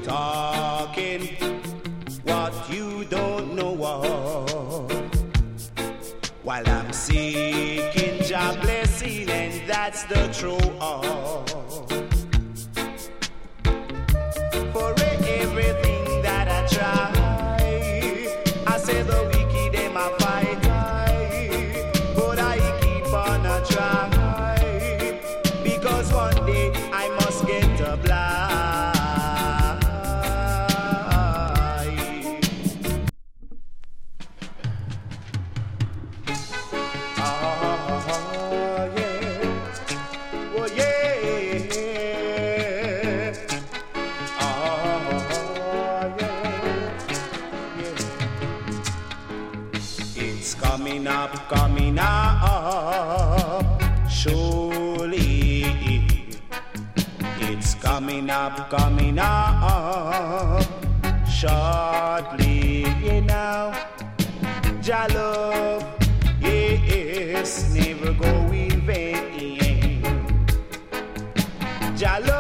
talking what you don't know of. While I'm seeking Jah blessing, and that's the true of. For everything that I try, I say the wicked them a fight, but I keep on a try, because one day I must get a blind. Coming up, surely it's coming up, shortly, you know. Jah love, yes, never go in vain. Jah love.